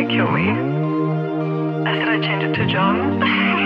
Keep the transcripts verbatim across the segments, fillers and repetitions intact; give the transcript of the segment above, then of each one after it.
kill me. I said I'd change it to John.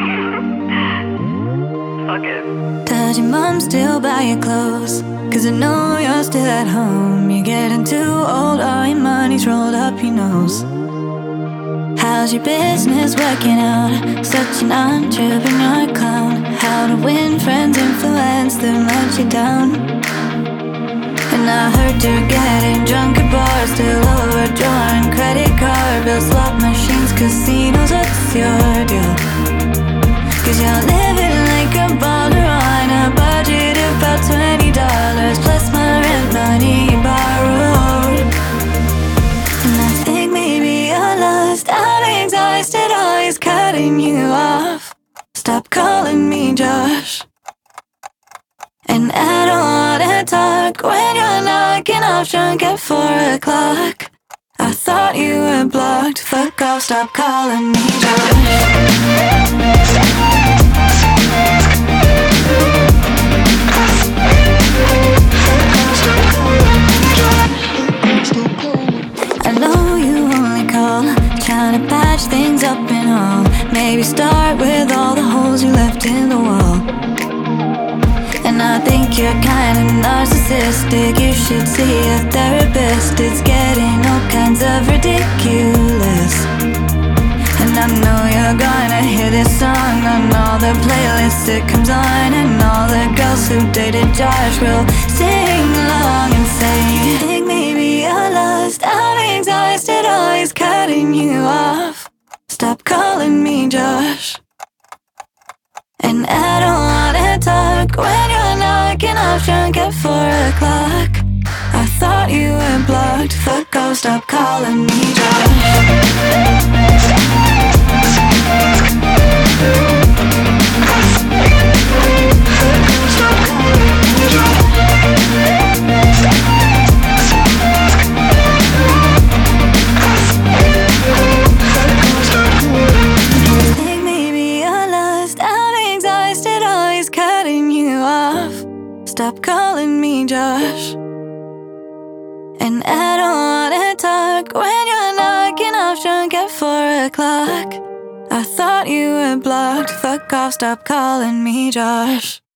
Fuck it. Does your mom still buy your clothes? Cause I know you're still at home. You're getting too old, all your money's rolled up your nose. How's your business working out? Such an entrepreneur clown. How to win friends, influence them, let you down. And I heard you're getting drunk at bars, still overdrawing credit card bills, slot machines, casinos, what's your deal? Cause you're living like a baller on a budget of about twenty dollars plus my rent money borrowed. And I think maybe you're lost, I'm exhausted, always cutting you off. Stop calling me Josh. And I don't wanna talk when you're knocking off drunk at four o'clock. I thought you were blocked, fuck off, stop calling me Josh. I know you only call, trying to patch things up and all. Maybe start with all the holes you left in the wall. And I think you're kinda narcissistic. You should see a therapist. It's getting all kinds of ridiculous. And I know you're gonna hear this song on all the playlists it comes on. And all the girls who dated Josh will sing along and say, I think maybe you're lost, I'm exhausted, always cutting you off. Stop calling me Josh. And I don't wanna talk when you're knocking off drunk at four o'clock. I thought you were blocked, fuck off, stop calling me Josh. Stop calling me Josh. And I don't wanna talk when you're knocking off drunk at four o'clock. I thought you were blocked, fuck off, stop calling me Josh.